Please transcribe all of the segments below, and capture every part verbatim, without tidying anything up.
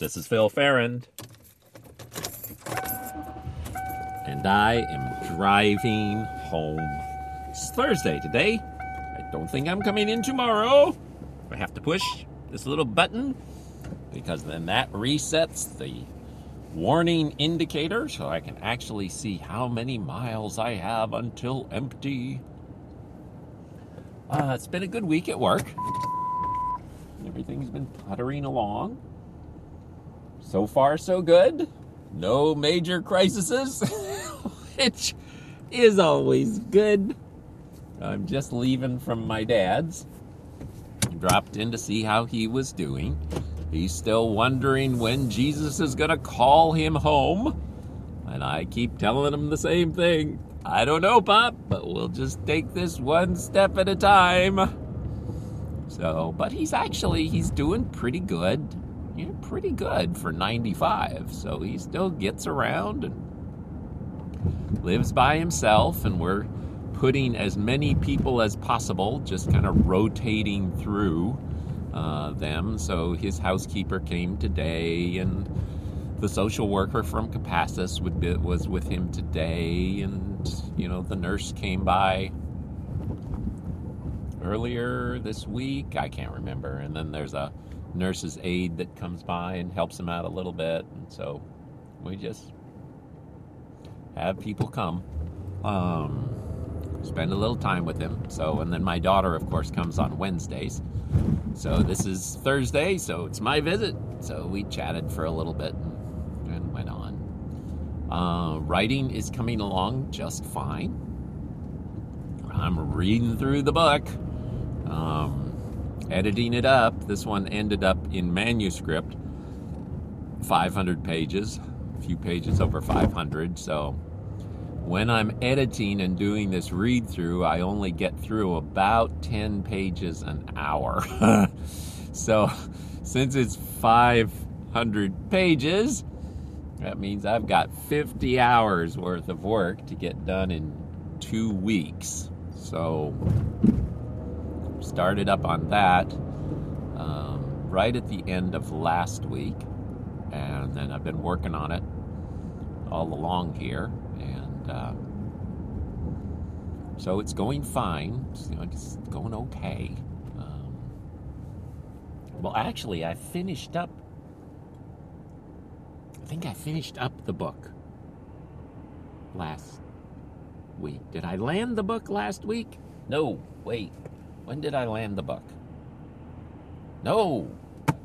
This is Phil Farrand. And I am driving home. It's Thursday today. I don't think I'm coming in tomorrow. I have to push this little button because then that resets the warning indicator so I can actually see how many miles I have until empty. Uh, it's been a good week at work. Everything's been puttering along. So far, so good. No major crises, which is always good. I'm just leaving from my dad's. Dropped in to see how he was doing. He's still wondering when Jesus is going to call him home. And I keep telling him the same thing. I don't know, Pop, but we'll just take this one step at a time. So, but he's actually, he's doing pretty good. Yeah, pretty good for ninety-five. So he still gets around and lives by himself. And we're putting as many people as possible, just kind of rotating through uh, them. So his housekeeper came today, and the social worker from Capasas would be, was with him today. And, you know, the nurse came by earlier this week. I can't remember. And then there's a nurse's aide that comes by and helps him out a little bit. And so we just have people come, um, spend a little time with him. So, and then my daughter, of course, comes on Wednesdays. So this is Thursday, so it's my visit. So we chatted for a little bit and, and went on. Uh, writing is coming along just fine. I'm reading through the book. Um, editing it up. This one ended up in manuscript, five hundred pages, a few pages over five hundred. So when I'm editing and doing this read through, I only get through about ten pages an hour. So since it's five hundred pages, that means I've got fifty hours worth of work to get done in two weeks. So started up on that um, right at the end of last week, and then I've been working on it all along here, and uh, so it's going fine. It's, you know, it's going okay. Um, well, actually, I finished up. I think I finished up the book last week. Did I land the book last week? No, wait. When did I land the book? No.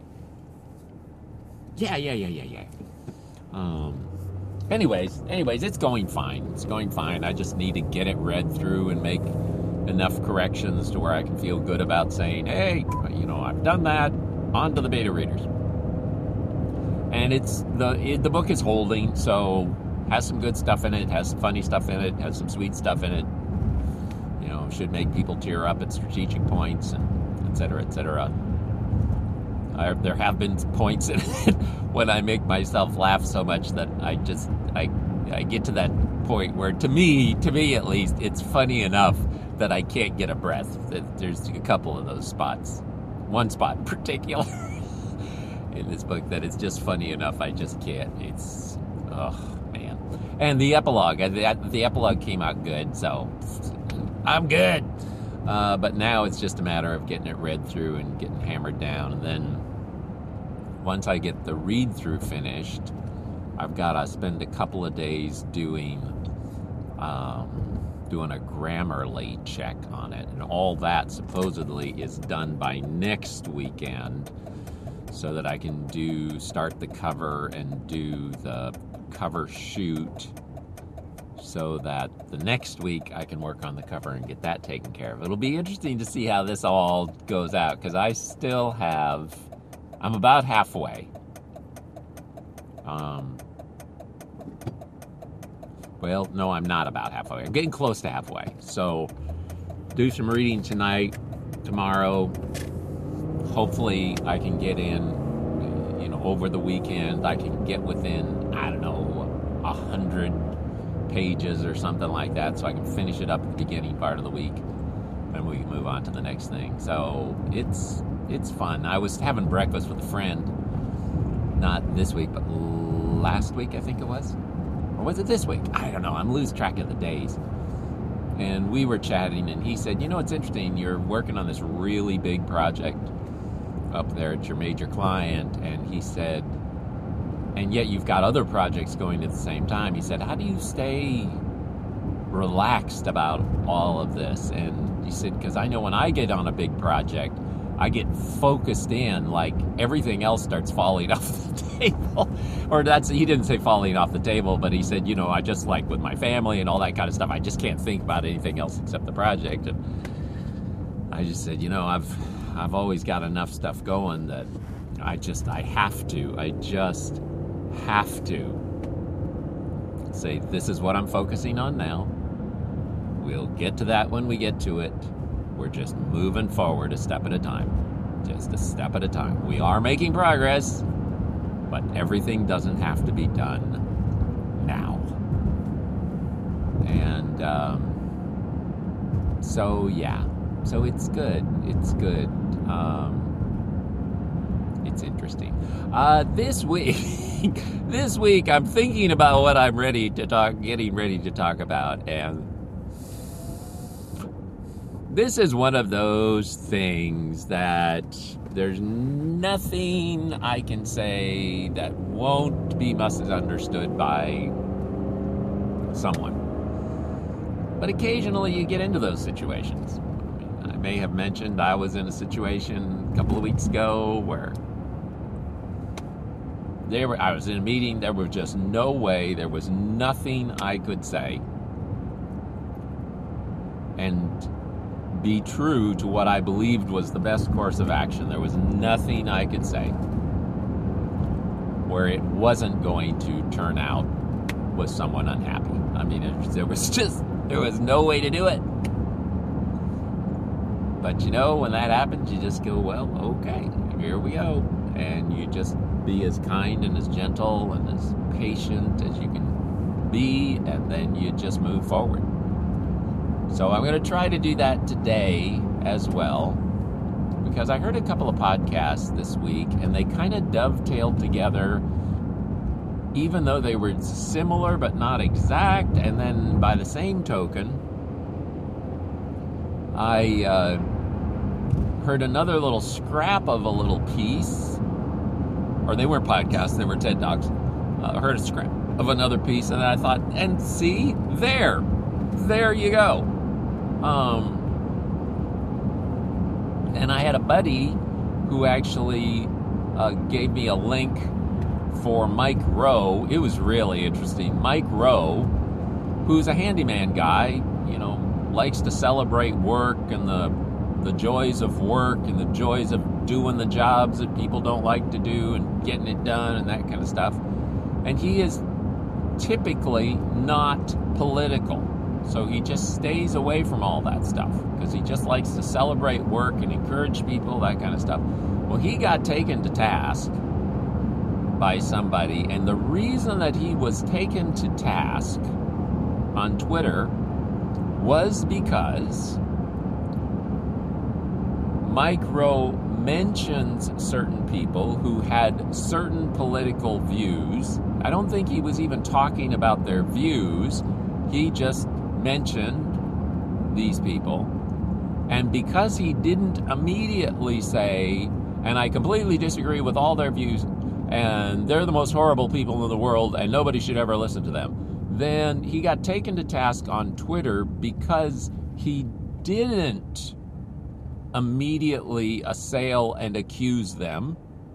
Yeah, yeah, yeah, yeah, yeah. Um. Anyways, anyways, it's going fine. It's going fine. I just need to get it read through and make enough corrections to where I can feel good about saying, hey, you know, I've done that. On to the beta readers. And it's the it, the book is holding, so has some good stuff in it, has some funny stuff in it, has some sweet stuff in it. You know, should make people tear up at strategic points, and et cetera, et cetera. I, there have been points in it when I make myself laugh so much that I just, I, I get to that point where, to me, to me at least, it's funny enough that I can't get a breath. There's a couple of those spots. One spot in particular in this book that it's just funny enough I just can't. It's, oh, man. And the epilogue, the, the epilogue came out good, so I'm good. Uh, but now it's just a matter of getting it read through and getting hammered down. And then once I get the read through finished, I've got to spend a couple of days doing um, doing a Grammarly check on it. And all that supposedly is done by next weekend, so that I can do start the cover and do the cover shoot, so that the next week I can work on the cover and get that taken care of. It'll be interesting to see how this all goes out, because I still have, I'm about halfway. Um, well, no, I'm not about halfway. I'm getting close to halfway. So, do some reading tonight, tomorrow. Hopefully I can get in, you know, over the weekend. I can get within, I don't know, a hundred pages or something like that, so I can finish it up at the beginning part of the week, and we can move on to the next thing. So it's it's fun. I was having breakfast with a friend not this week, but last week, I think it was. Or was it this week? I don't know. I'm losing track of the days. And we were chatting, and he said, you know, it's interesting. You're working on this really big project up there at your major client. And he said, and yet you've got other projects going at the same time. He said, how do you stay relaxed about all of this? And he said, because I know when I get on a big project, I get focused in, like everything else starts falling off the table. Or that's, he didn't say falling off the table, but he said, you know, I just like with my family and all that kind of stuff, I just can't think about anything else except the project. And I just said, you know, I've I've always got enough stuff going that I just, I have to, I just have to say, this is what I'm focusing on now. We'll get to that when we get to it. We're just moving forward a step at a time. Just a step at a time. We are making progress, but everything doesn't have to be done now. And um, so, yeah. So it's good. It's good. Um, it's interesting. Uh, this week, this week, I'm thinking about what I'm ready to talk, getting ready to talk about, and this is one of those things that there's nothing I can say that won't be misunderstood by someone. But occasionally you get into those situations. I may have mentioned I was in a situation a couple of weeks ago where they were, I was in a meeting, there was just no way, there was nothing I could say and be true to what I believed was the best course of action. There was nothing I could say where it wasn't going to turn out with someone unhappy. I mean, it, there was just, there was no way to do it. But you know, when that happens, you just go, well, okay, here we go. And you just be as kind and as gentle and as patient as you can be, and then you just move forward. So I'm going to try to do that today as well, because I heard a couple of podcasts this week, and they kind of dovetailed together, even though they were similar but not exact. And then by the same token, I uh, heard another little scrap of a little piece, or they weren't podcasts, they were TED Talks. I uh, heard a scrap of another piece, and I thought, and see, there, there you go. Um, and I had a buddy who actually uh, gave me a link for Mike Rowe. It was really interesting. Mike Rowe, who's a handyman guy, you know, likes to celebrate work and the the joys of work and the joys of doing the jobs that people don't like to do and getting it done and that kind of stuff. And he is typically not political. So he just stays away from all that stuff because he just likes to celebrate work and encourage people, that kind of stuff. Well, he got taken to task by somebody, and the reason that he was taken to task on Twitter was because Mike Rowe mentions certain people who had certain political views. I don't think he was even talking about their views. He just mentioned these people, and because he didn't immediately say, and I completely disagree with all their views, and they're the most horrible people in the world, and nobody should ever listen to them, then he got taken to task on Twitter because he didn't immediately assail and accuse them,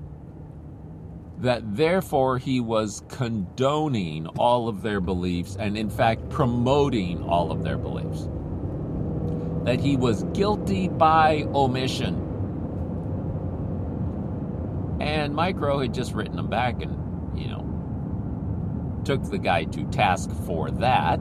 that therefore he was condoning all of their beliefs and in fact promoting all of their beliefs. That he was guilty by omission. And Mike Rowe had just written him back and, you know, took the guy to task for that.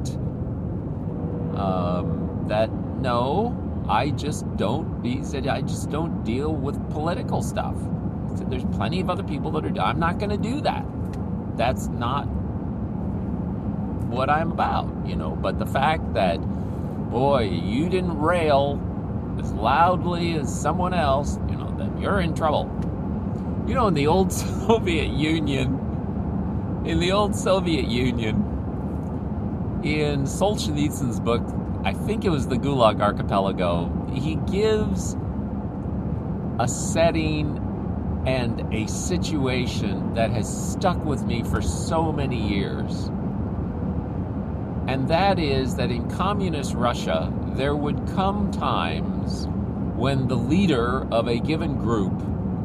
Um, that, no, I just don't, he said, I just don't deal with political stuff. He said, there's plenty of other people that are, I'm not going to do that. That's not what I'm about, you know. But the fact that, boy, you didn't rail as loudly as someone else, you know, then you're in trouble. You know, in the old Soviet Union, in the old Soviet Union, in Solzhenitsyn's book, I think it was the Gulag Archipelago, he gives a setting and a situation that has stuck with me for so many years. And that is that in communist Russia, there would come times when the leader of a given group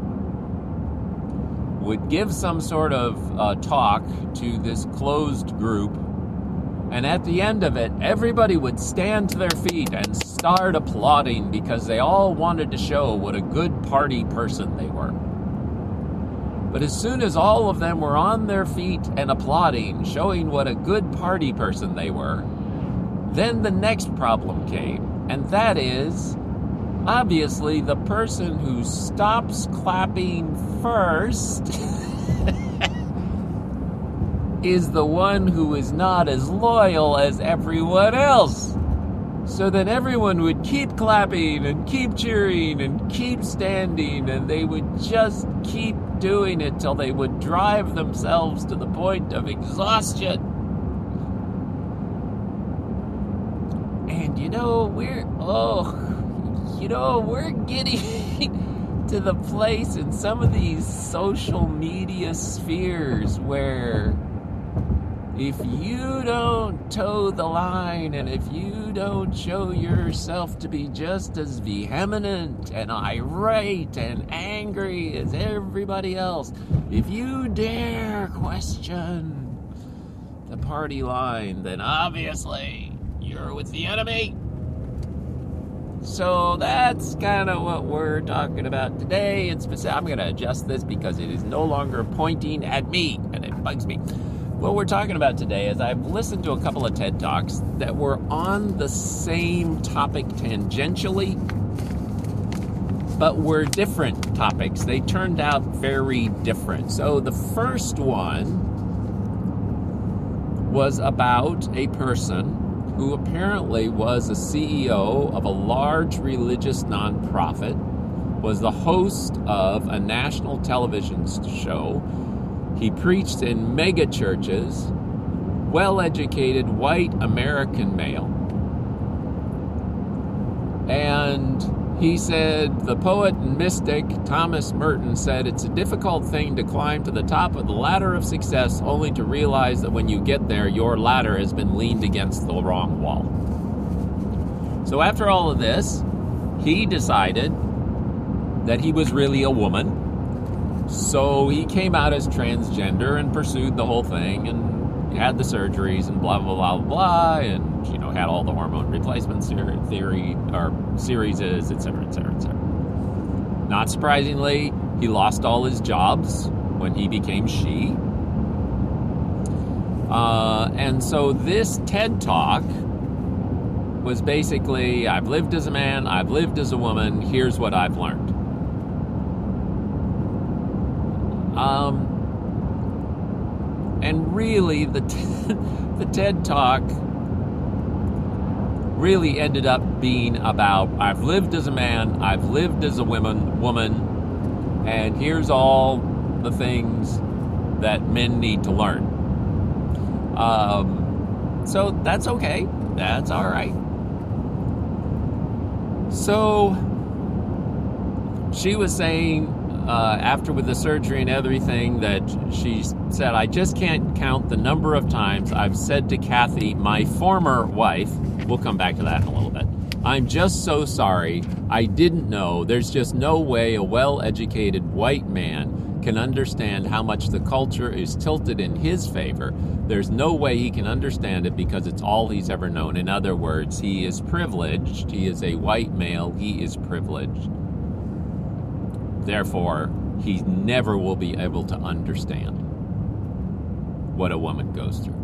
would give some sort of uh, talk to this closed group, and at the end of it, everybody would stand to their feet and start applauding because they all wanted to show what a good party person they were. But as soon as all of them were on their feet and applauding, showing what a good party person they were, then the next problem came, and that is, obviously, the person who stops clapping first is the one who is not as loyal as everyone else. So then everyone would keep clapping and keep cheering and keep standing, and they would just keep doing it till they would drive themselves to the point of exhaustion. And you know, we're, oh, you know, we're getting to the place in some of these social media spheres where if you don't toe the line and if you don't show yourself to be just as vehement and irate and angry as everybody else, if you dare question the party line, then obviously you're with the enemy. So that's kind of what we're talking about today. And specific, I'm going to adjust this because it is no longer pointing at me and it bugs me. What we're talking about today is I've listened to a couple of TED Talks that were on the same topic tangentially, but were different topics. They turned out very different. So the first one was about a person who apparently was a C E O of a large religious nonprofit, was the host of a national television show. He preached in mega churches, well-educated white American male. And he said, the poet and mystic Thomas Merton said, it's a difficult thing to climb to the top of the ladder of success only to realize that when you get there, your ladder has been leaned against the wrong wall. So after all of this, he decided that he was really a woman. So he came out as transgender and pursued the whole thing and had the surgeries and blah, blah, blah, blah, and, you know, had all the hormone replacement theory, or series, et cetera, et cetera, et cetera. Not surprisingly, he lost all his jobs when he became she. Uh, and so this TED Talk was basically, I've lived as a man, I've lived as a woman, here's what I've learned. Um, and really, the t- the TED Talk really ended up being about, I've lived as a man, I've lived as a woman, woman, and here's all the things that men need to learn. Um, so that's okay. That's all right. So she was saying, Uh, after with the surgery and everything, that she said, I just can't count the number of times I've said to Kathy, my former wife, we'll come back to that in a little bit, I'm just so sorry, I didn't know, there's just no way a well-educated white man can understand how much the culture is tilted in his favor. There's no way he can understand it because it's all he's ever known. In other words, he is privileged, he is a white male, he is privileged. Therefore, he never will be able to understand what a woman goes through.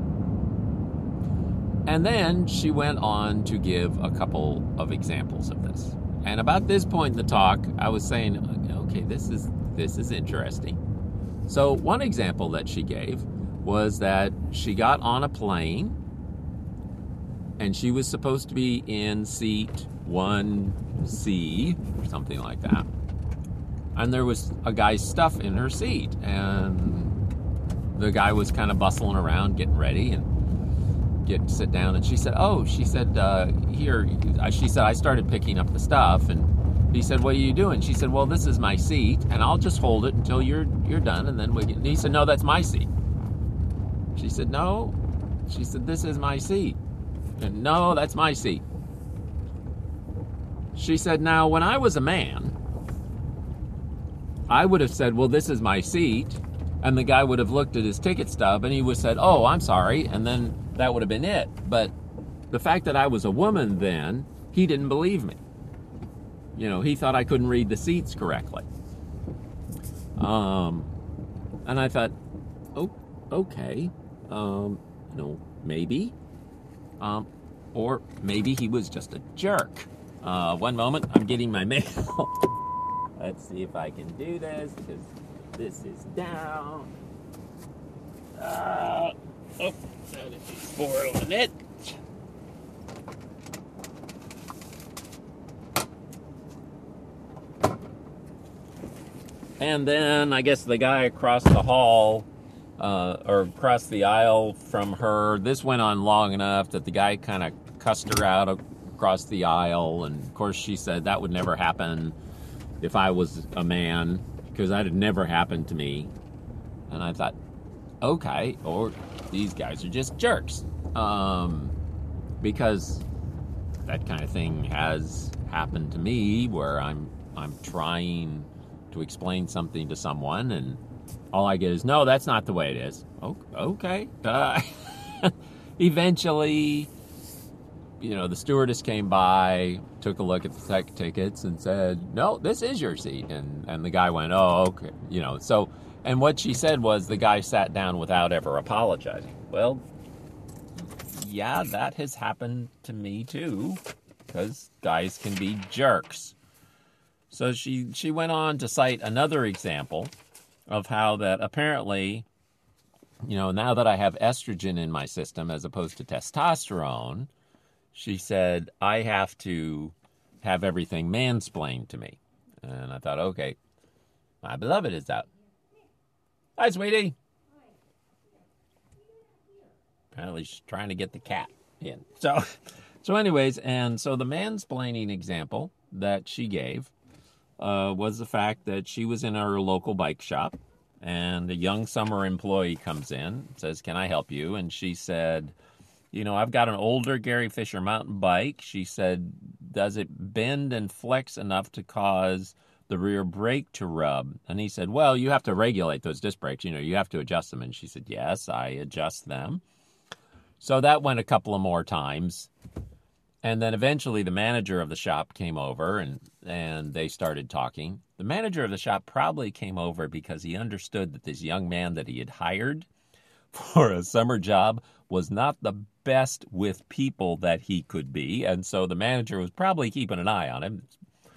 And then she went on to give a couple of examples of this. And about this point in the talk, I was saying, okay, this is this is interesting. So one example that she gave was that she got on a plane and she was supposed to be in seat one C or something like that. and there was a guy's stuff in her seat, and the guy was kind of bustling around, getting ready, and get sit down. And she said, "Oh," she said, uh, "here." She said, "I started picking up the stuff," and he said, "What are you doing?" She said, "Well, this is my seat, and I'll just hold it until you're you're done, and then we get." And he said, "No, that's my seat." She said, "No." She said, "This is my seat." And, "No, that's my seat." She said, "Now, when I was a man, I would have said, 'Well, this is my seat,' and the guy would have looked at his ticket stub, and he would have said, 'Oh, I'm sorry,' and then that would have been it. But the fact that I was a woman then, he didn't believe me. You know, he thought I couldn't read the seats correctly. Um, and I thought, oh, okay, um, you know, maybe, um, or maybe he was just a jerk. Uh, one moment, I'm getting my mail. Let's see if I can do this, because this is down. Uh, oh, that is spoiling it. And then I guess the guy across the hall, uh, or across the aisle from her, this went on long enough that the guy kind of cussed her out across the aisle. And of course she said that would never happen if I was a man, because that had never happened to me. And I thought, okay, or these guys are just jerks. Um, because that kind of thing has happened to me, where I'm I'm trying to explain something to someone, and all I get is, "No, that's not the way it is." Okay. Uh, eventually, you know, the stewardess came by, took a look at the tech tickets, and said, "No, this is your seat." And, and the guy went, "Oh, okay." You know, so, and what she said was the guy sat down without ever apologizing. Well, yeah, that has happened to me too, because guys can be jerks. So she, she went on to cite another example of how that apparently, you know, now that I have estrogen in my system as opposed to testosterone, she said, I have to have everything mansplained to me. And I thought, okay, my beloved is out. Hi, sweetie. Apparently she's trying to get the cat in. So, so anyways, and so the mansplaining example that she gave uh, was the fact that she was in her local bike shop, and a young summer employee comes in, says, "Can I help you?" And she said, "You know, I've got an older Gary Fisher mountain bike." She said, "Does it bend and flex enough to cause the rear brake to rub?" And he said, "Well, you have to regulate those disc brakes. You know, you have to adjust them." And she said, "Yes, I adjust them." So that went a couple of more times. And then eventually the manager of the shop came over, and, and they started talking. The manager of the shop probably came over because he understood that this young man that he had hired for a summer job was not the best with people that he could be. And so the manager was probably keeping an eye on him.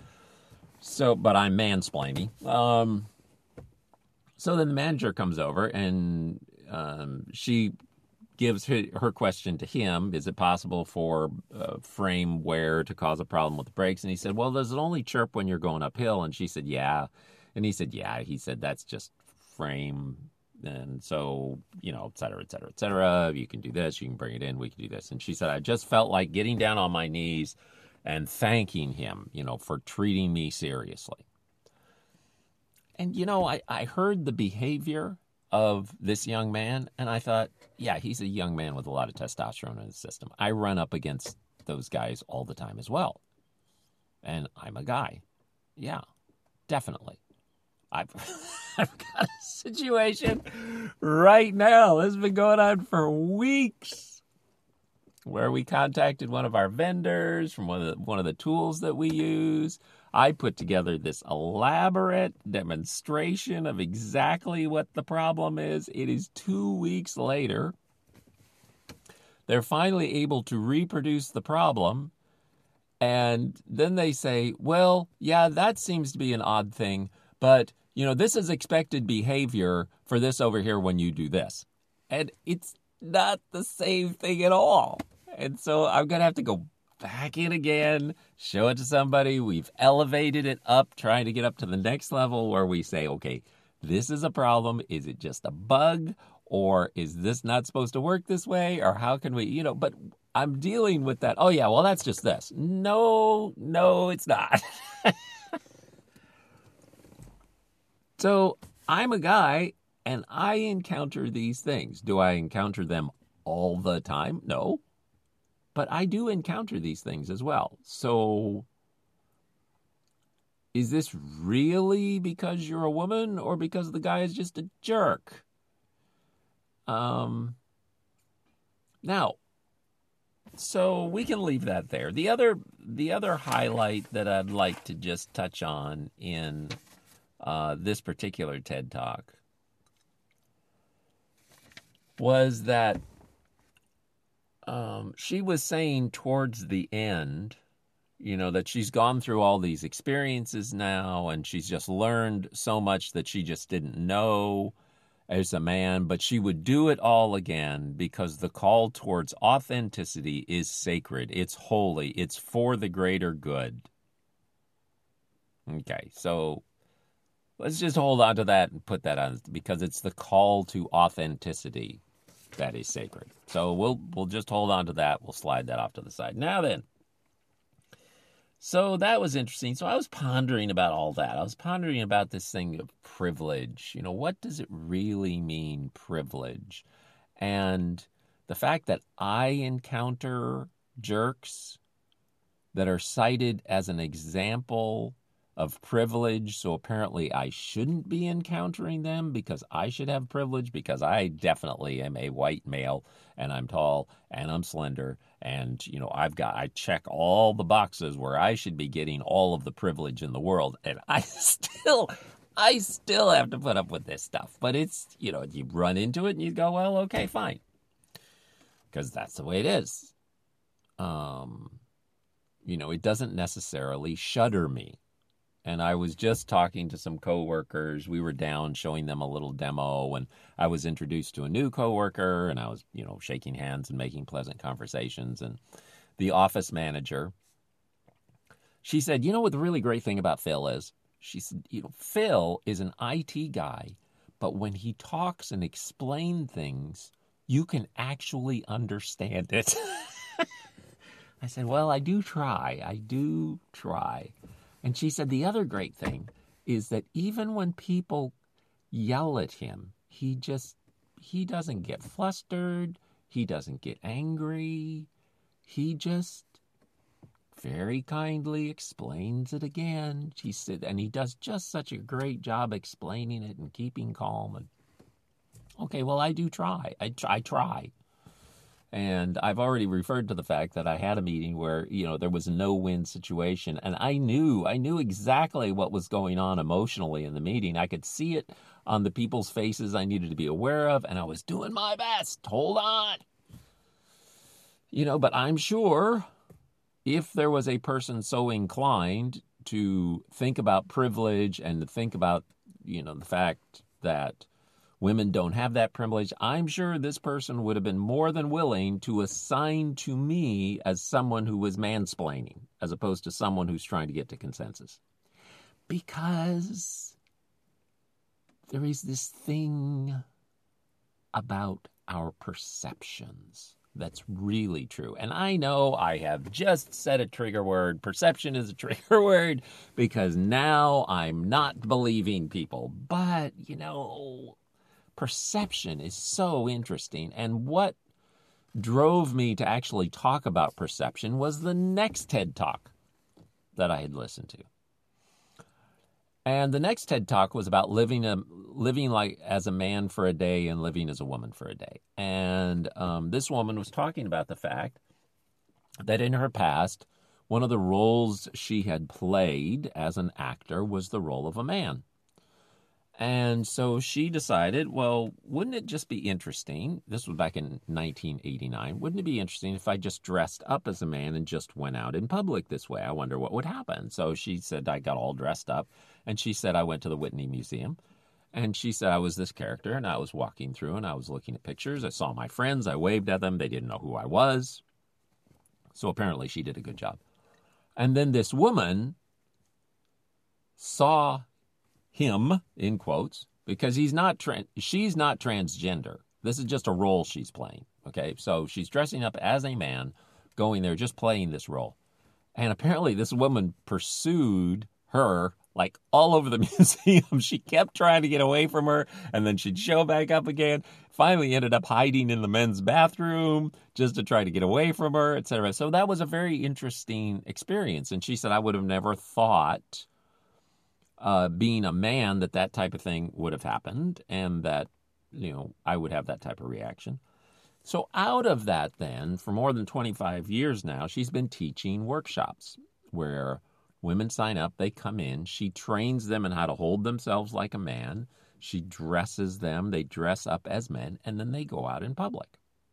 So, but I'm mansplaining. Um, so then the manager comes over, and um, she gives her, her question to him. Is it possible for uh, frame wear to cause a problem with the brakes? And he said, "Well, does it only chirp when you're going uphill?" And she said, "Yeah." And he said, "Yeah." He said, "That's just frame. And so, you know, et cetera, et cetera, et cetera. You can do this. You can bring it in. We can do this." And she said, "I just felt like getting down on my knees and thanking him, you know, for treating me seriously." And, you know, I, I heard the behavior of this young man, and I thought, yeah, he's a young man with a lot of testosterone in his system. I run up against those guys all the time as well. And I'm a guy. Yeah, definitely. I've, I've got a situation right now. This has been going on for weeks, where we contacted one of our vendors from one of the, one of the tools that we use. I put together this elaborate demonstration of exactly what the problem is. It is two weeks later. They're finally able to reproduce the problem. And then they say, "Well, yeah, that seems to be an odd thing, but, you know, this is expected behavior for this over here when you do this." And it's not the same thing at all. And so I'm going to have to go back in again, show it to somebody. We've elevated it up, trying to get up to the next level where we say, okay, this is a problem. Is it just a bug? Or is this not supposed to work this way? Or how can we, you know, but I'm dealing with that. Oh, yeah, well, that's just this. No, no, it's not. So I'm a guy and I encounter these things. Do I encounter them all the time? No. But I do encounter these things as well. So is this really because you're a woman or because the guy is just a jerk? Um, now, so we can leave that there. The other, the other highlight that I'd like to just touch on in uh, this particular TED Talk was that um, she was saying towards the end, you know, that she's gone through all these experiences now and she's just learned so much that she just didn't know as a man, but she would do it all again because the call towards authenticity is sacred. It's holy. It's for the greater good. Okay, so let's just hold on to that and put that on because it's the call to authenticity that is sacred. So we'll we'll just hold on to that. We'll slide that off to the side. Now then, so that was interesting. So I was pondering about all that. I was pondering about this thing of privilege. You know, what does it really mean, privilege? And the fact that I encounter jerks that are cited as an example of privilege, so apparently I shouldn't be encountering them because I should have privilege because I definitely am a white male and I'm tall and I'm slender and, you know, I've got, I check all the boxes where I should be getting all of the privilege in the world and I still, I still have to put up with this stuff. But it's, you know, you run into it and you go, well, okay, fine. Because that's the way it is. Um, you know, it doesn't necessarily shudder me. And I was just talking to some coworkers. We were down showing them a little demo, and I was introduced to a new coworker, and I was, you know, shaking hands and making pleasant conversations. And the office manager, she said, you know what the really great thing about Phil is? She said, you know, Phil is an I T guy, but when he talks and explains things, you can actually understand it. I said, well, I do try. I do try. And she said the other great thing is that even when people yell at him, he just, he doesn't get flustered. He doesn't get angry. He just very kindly explains it again. She said, and he does just such a great job explaining it and keeping calm. And okay, well, I do try. I, I try. And I've already referred to the fact that I had a meeting where, you know, there was a no-win situation. And I knew, I knew exactly what was going on emotionally in the meeting. I could see it on the people's faces I needed to be aware of. And I was doing my best. Hold on. You know, but I'm sure if there was a person so inclined to think about privilege and to think about, you know, the fact that women don't have that privilege, I'm sure this person would have been more than willing to assign to me as someone who was mansplaining, as opposed to someone who's trying to get to consensus. Because there is this thing about our perceptions that's really true. And I know I have just said a trigger word. Perception is a trigger word because now I'm not believing people. But, you know, perception is so interesting. And what drove me to actually talk about perception was the next TED Talk that I had listened to. And the next TED Talk was about living a living like as a man for a day and living as a woman for a day. And um, this woman was talking about the fact that in her past, one of the roles she had played as an actor was the role of a man. And so she decided, well, wouldn't it just be interesting? This was back in nineteen eighty-nine. Wouldn't it be interesting if I just dressed up as a man and just went out in public this way? I wonder what would happen. So she said I got all dressed up. And she said I went to the Whitney Museum. And she said I was this character. And I was walking through and I was looking at pictures. I saw my friends. I waved at them. They didn't know who I was. So apparently she did a good job. And then this woman saw him, in quotes, because he's not tra- she's not transgender. This is just a role she's playing, okay? So she's dressing up as a man, going there, just playing this role. And apparently this woman pursued her like all over the museum. She kept trying to get away from her, and then she'd show back up again. Finally ended up hiding in the men's bathroom just to try to get away from her, et cetera. So that was a very interesting experience. And she said, I would have never thought, uh, being a man, that that type of thing would have happened, and that, you know, I would have that type of reaction. So out of that then, for more than twenty-five years now, she's been teaching workshops where women sign up, they come in, she trains them in how to hold themselves like a man, she dresses them, they dress up as men, and then they go out in public.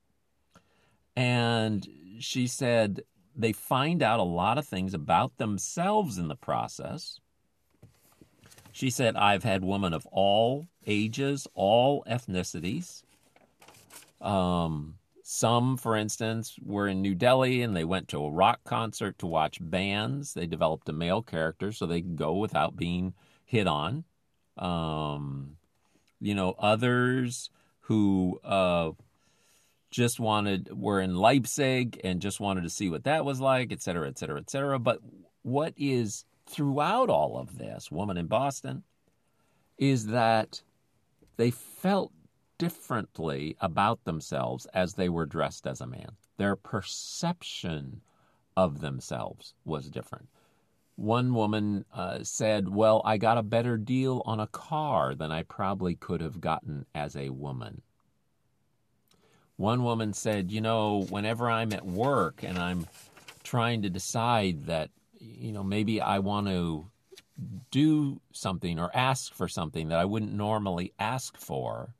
And she said they find out a lot of things about themselves in the process. She said, I've had women of all ages, all ethnicities. Um, some, for instance, were in New Delhi and they went to a rock concert to watch bands. They developed a male character so they could go without being hit on. Um, you know, others who uh, just wanted, were in Leipzig and just wanted to see what that was like, et cetera, et cetera, et cetera. But what is throughout all of this, Woman in Boston, is that they felt differently about themselves as they were dressed as a man. Their perception of themselves was different. One woman uh, said, well, I got a better deal on a car than I probably could have gotten as a woman. One woman said, you know, whenever I'm at work and I'm trying to decide that, you know, maybe I want to do something or ask for something that I wouldn't normally ask for,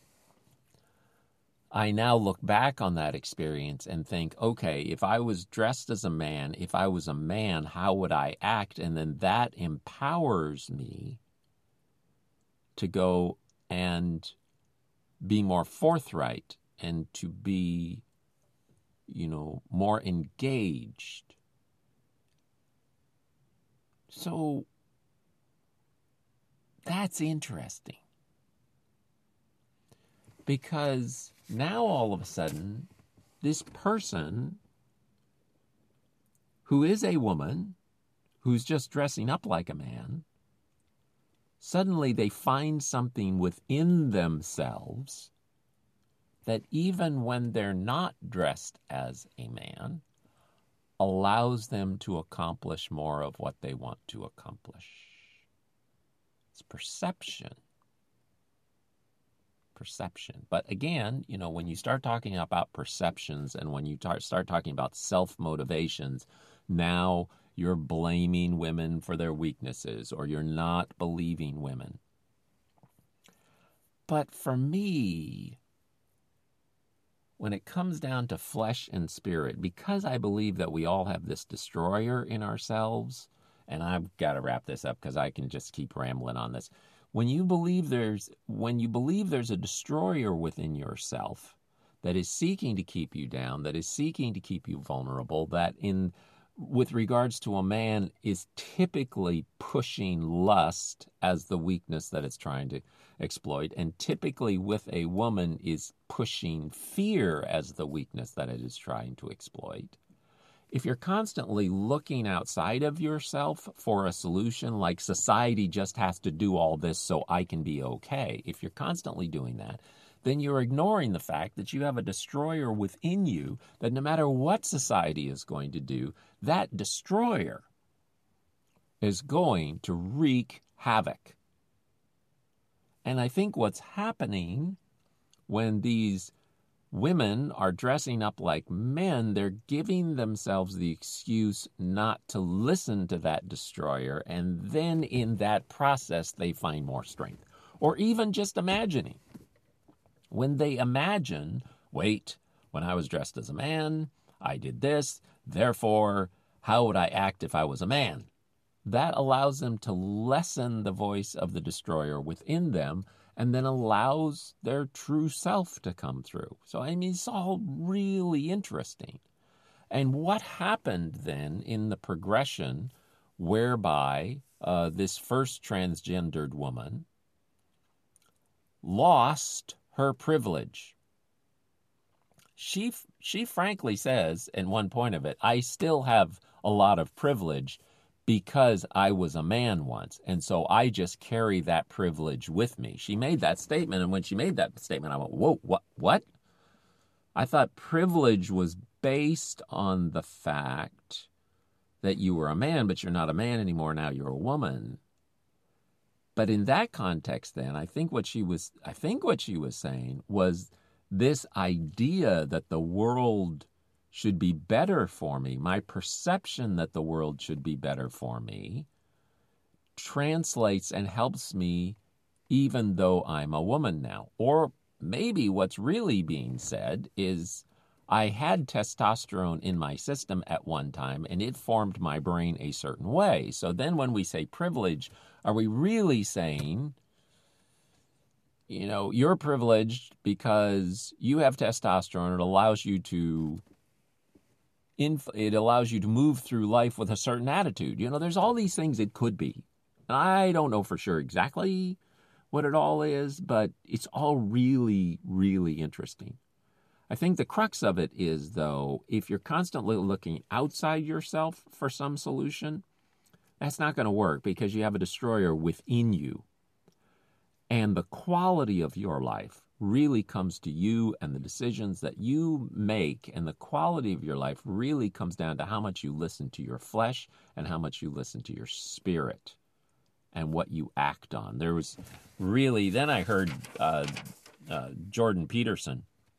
I now look back on that experience and think, okay, if I was dressed as a man, if I was a man, how would I act? And then that empowers me to go and be more forthright and to be, you know, more engaged. So that's interesting. Because now all of a sudden, this person who is a woman, who's just dressing up like a man, suddenly they find something within themselves that even when they're not dressed as a man, allows them to accomplish more of what they want to accomplish. It's perception. Perception. But again, you know, when you start talking about perceptions and when you tar- start talking about self-motivations, now you're blaming women for their weaknesses or you're not believing women. But for me, when it comes down to flesh and spirit, because I believe that we all have this destroyer in ourselves, and I've got to wrap this up because I can just keep rambling on this. When you believe there's when you believe there's a destroyer within yourself that is seeking to keep you down, that is seeking to keep you vulnerable, that in with regards to a man is typically pushing lust as the weakness that it's trying to exploit, and typically with a woman is pushing fear as the weakness that it is trying to exploit. If you're constantly looking outside of yourself for a solution, like society just has to do all this so I can be okay, if you're constantly doing that, then you're ignoring the fact that you have a destroyer within you that no matter what society is going to do, that destroyer is going to wreak havoc. And I think what's happening when these women are dressing up like men, they're giving themselves the excuse not to listen to that destroyer, and then in that process they find more strength. Or even just imagining. When they imagine, wait, when I was dressed as a man, I did this, therefore, how would I act if I was a man? That allows them to lessen the voice of the destroyer within them, and then allows their true self to come through. So, I mean, it's all really interesting. And what happened then in the progression whereby uh, this first transgendered woman lost her privilege? She, she frankly says, in one point of it, I still have a lot of privilege because I was a man once, and so I just carry that privilege with me. She made that statement, and when she made that statement, I went, whoa, what? What? I thought privilege was based on the fact that you were a man, but you're not a man anymore, now you're a woman. But in that context, then, I think what she was, I think what she was saying was this idea that the world should be better for me, my perception that the world should be better for me, translates and helps me even though I'm a woman now. Or maybe what's really being said is I had testosterone in my system at one time and it formed my brain a certain way. So then when we say privilege, are we really saying, you know, you're privileged because you have testosterone, it allows you to it allows you to move through life with a certain attitude. You know, there's all these things it could be. And I don't know for sure exactly what it all is, but it's all really, really interesting. I think the crux of it is, though, if you're constantly looking outside yourself for some solution, that's not going to work because you have a destroyer within you. And the quality of your life really comes to you and the decisions that you make, and the quality of your life really comes down to how much you listen to your flesh and how much you listen to your spirit and what you act on. There was really, then I heard uh, uh, Jordan Peterson,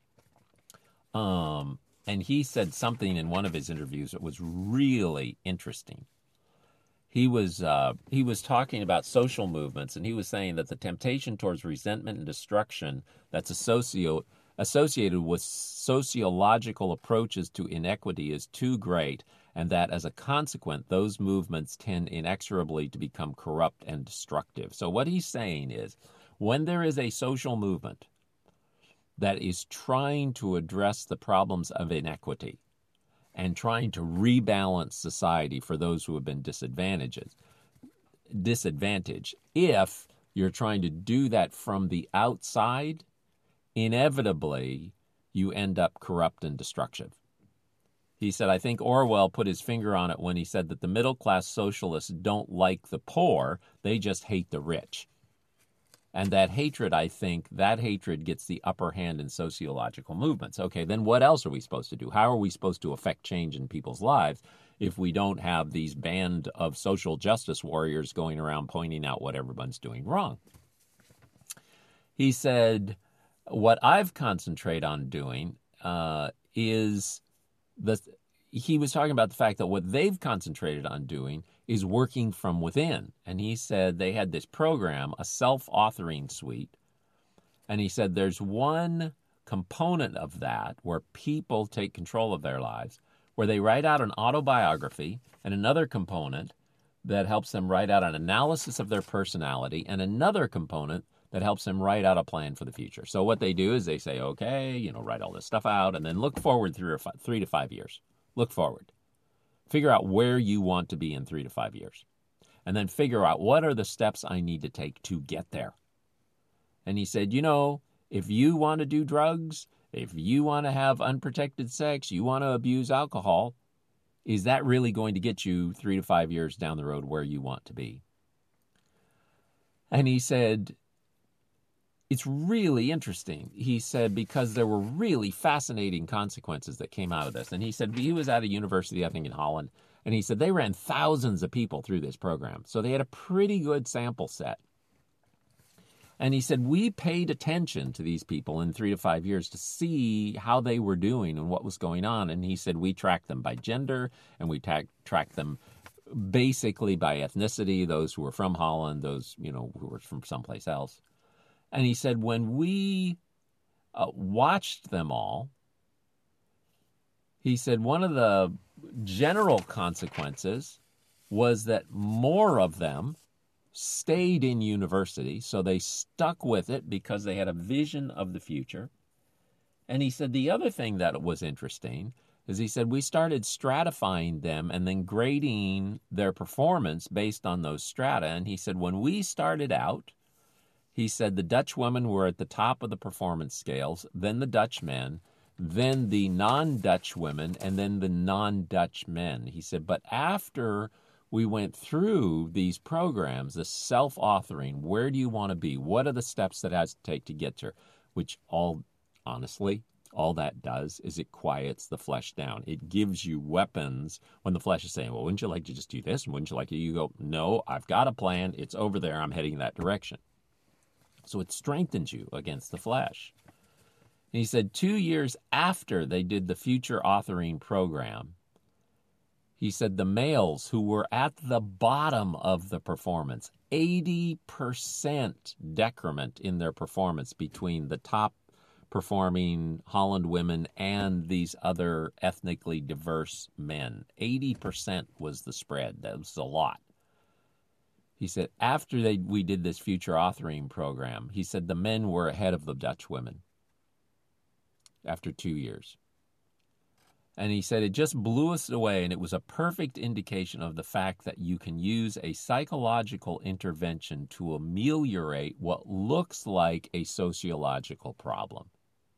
um, and he said something in one of his interviews that was really interesting. He was uh, he was talking about social movements, and he was saying that the temptation towards resentment and destruction that's associo- associated with sociological approaches to inequity is too great, and that as a consequence, those movements tend inexorably to become corrupt and destructive. So what he's saying is, when there is a social movement that is trying to address the problems of inequity, and trying to rebalance society for those who have been disadvantaged, disadvantaged. If you're trying to do that from the outside, inevitably you end up corrupt and destructive. He said, I think Orwell put his finger on it when he said that the middle-class socialists don't like the poor, they just hate the rich. And that hatred, I think, that hatred gets the upper hand in sociological movements. Okay, then what else are we supposed to do? How are we supposed to affect change in people's lives if we don't have these band of social justice warriors going around pointing out what everyone's doing wrong? He said, what I've concentrated on doing uh, is, the. he was talking about the fact that what they've concentrated on doing is working from within. And he said they had this program, a self-authoring suite. And he said there's one component of that where people take control of their lives, where they write out an autobiography, and another component that helps them write out an analysis of their personality, and another component that helps them write out a plan for the future. So what they do is they say, okay, you know, write all this stuff out, and then look forward three or five, three to five years. Look forward. Figure out where you want to be in three to five years. And then figure out what are the steps I need to take to get there. And he said, you know, if you want to do drugs, if you want to have unprotected sex, you want to abuse alcohol, is that really going to get you three to five years down the road where you want to be? And he said, it's really interesting, he said, because there were really fascinating consequences that came out of this. And he said he was at a university, I think in Holland, and he said they ran thousands of people through this program. So they had a pretty good sample set. And he said we paid attention to these people in three to five years to see how they were doing and what was going on. And he said we tracked them by gender, and we ta- tracked them basically by ethnicity, those who were from Holland, those, you know, who were from someplace else. And he said, when we uh, watched them all, he said one of the general consequences was that more of them stayed in university, so they stuck with it because they had a vision of the future. And he said the other thing that was interesting, is he said we started stratifying them and then grading their performance based on those strata. And he said when we started out, he said the Dutch women were at the top of the performance scales, then the Dutch men, then the non-Dutch women, and then the non-Dutch men. He said, but after we went through these programs, the self-authoring, where do you want to be? What are the steps that it has to take to get there? Which all, honestly, all that does is it quiets the flesh down. It gives you weapons when the flesh is saying, well, wouldn't you like to just do this? And wouldn't you like to? You go, no, I've got a plan. It's over there. I'm heading that direction. So it strengthens you against the flesh. And he said two years after they did the future authoring program, he said the males who were at the bottom of the performance, eighty percent decrement in their performance between the top performing Holland women and these other ethnically diverse men. eighty percent was the spread. That was a lot. He said after they we did this future authoring program, he said the men were ahead of the Dutch women after two years. And he said it just blew us away, and it was a perfect indication of the fact that you can use a psychological intervention to ameliorate what looks like a sociological problem.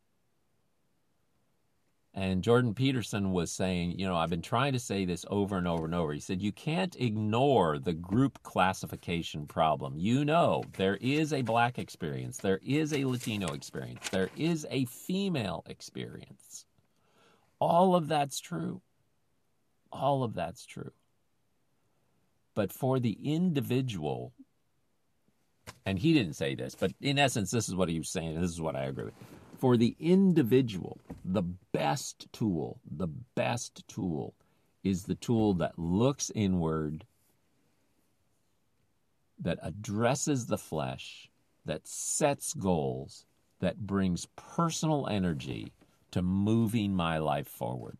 And Jordan Peterson was saying, you know, I've been trying to say this over and over and over. He said, you can't ignore the group classification problem. You know, there is a black experience. There is a Latino experience. There is a female experience. All of that's true. All of that's true. But for the individual, and he didn't say this, but in essence, this is what he was saying, and this is what I agree with. For the individual, the best tool, the best tool is the tool that looks inward, that addresses the flesh, that sets goals, that brings personal energy to moving my life forward,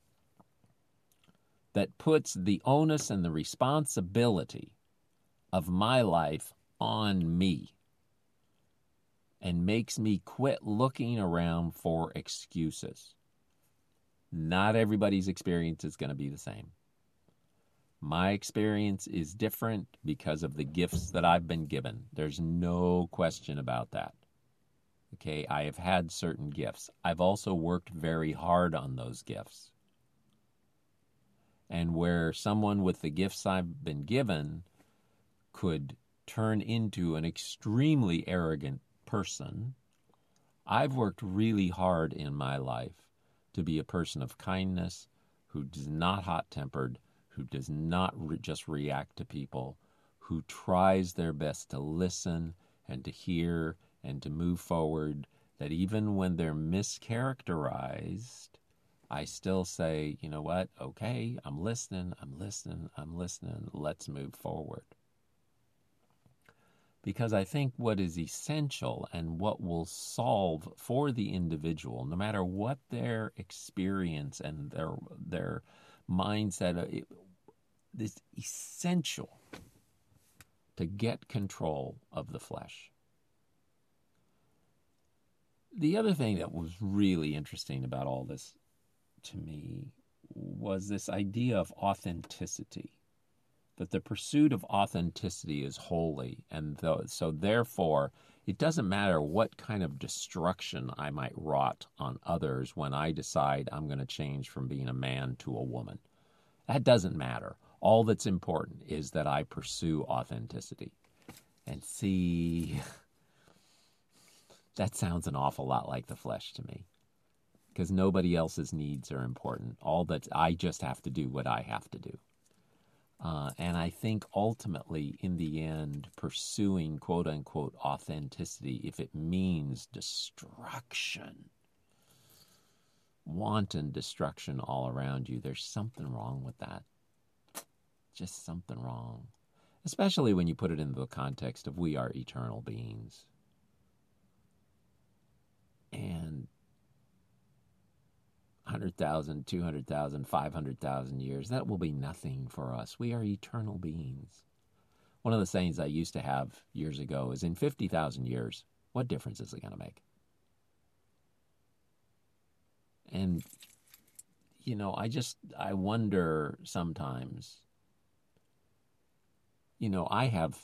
that puts the onus and the responsibility of my life on me and makes me quit looking around for excuses. Not everybody's experience is going to be the same. My experience is different because of the gifts that I've been given. There's no question about that. Okay, I have had certain gifts. I've also worked very hard on those gifts. And where someone with the gifts I've been given could turn into an extremely arrogant person, I've worked really hard in my life to be a person of kindness, who is not hot-tempered, who does not re- just react to people, who tries their best to listen and to hear and to move forward, that even when they're mischaracterized, I still say, you know what, okay, I'm listening, I'm listening, I'm listening, let's move forward. Because I think what is essential and what will solve for the individual, no matter what their experience and their their mindset, it is essential to get control of the flesh. The other thing that was really interesting about all this to me was this idea of authenticity, that the pursuit of authenticity is holy, and th- so therefore it doesn't matter what kind of destruction I might wrought on others when I decide I'm going to change from being a man to a woman. That doesn't matter. All that's important is that I pursue authenticity. And see, that sounds an awful lot like the flesh to me, because nobody else's needs are important. All that I just have to do what I have to do. Uh, and I think ultimately, in the end, pursuing quote-unquote authenticity, if it means destruction, wanton destruction all around you, there's something wrong with that. Just something wrong. Especially when you put it into the context of we are eternal beings. And one hundred thousand, two hundred thousand, five hundred thousand years, that will be nothing for us. We are eternal beings. One of the sayings I used to have years ago is, in fifty thousand years, what difference is it going to make? And you know, I just, I wonder sometimes, you know, I have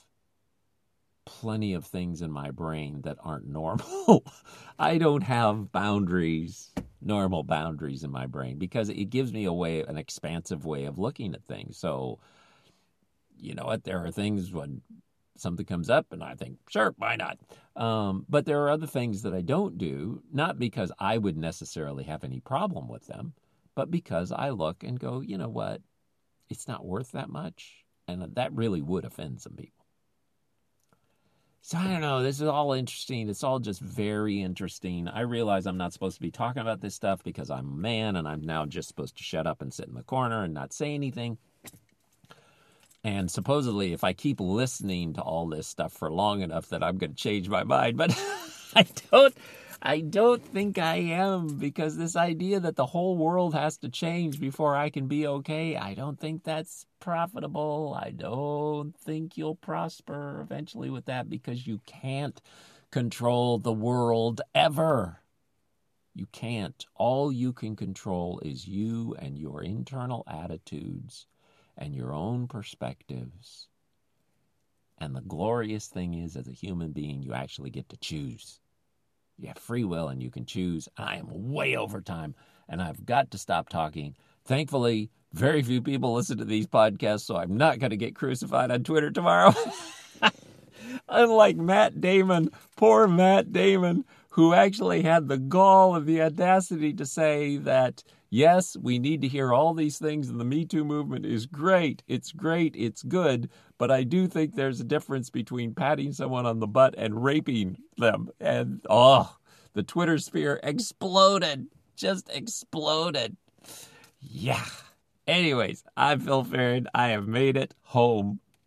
plenty of things in my brain that aren't normal. I don't have boundaries, normal boundaries in my brain, because it gives me a way, an expansive way of looking at things. So, you know what, there are things when something comes up and I think, sure, why not? Um, but there are other things that I don't do, not because I would necessarily have any problem with them, but because I look and go, you know what, it's not worth that much. And that really would offend some people. So I don't know. This is all interesting. It's all just very interesting. I realize I'm not supposed to be talking about this stuff because I'm a man and I'm now just supposed to shut up and sit in the corner and not say anything. And supposedly, if I keep listening to all this stuff for long enough, that I'm going to change my mind. But I don't. I don't think I am, because this idea that the whole world has to change before I can be okay, I don't think that's profitable. I don't think you'll prosper eventually with that, because you can't control the world ever. You can't. All you can control is you and your internal attitudes and your own perspectives. And the glorious thing is, as a human being, you actually get to choose. You have free will and you can choose. I am way over time and I've got to stop talking. Thankfully, very few people listen to these podcasts, so I'm not going to get crucified on Twitter tomorrow. Unlike Matt Damon, poor Matt Damon, who actually had the gall and the audacity to say that, yes, we need to hear all these things, and the Me Too movement is great. It's great. It's good. But I do think there's a difference between patting someone on the butt and raping them. And, oh, the Twitter sphere exploded. Just exploded. Yeah. Anyways, I'm Phil Farron. I have made it home.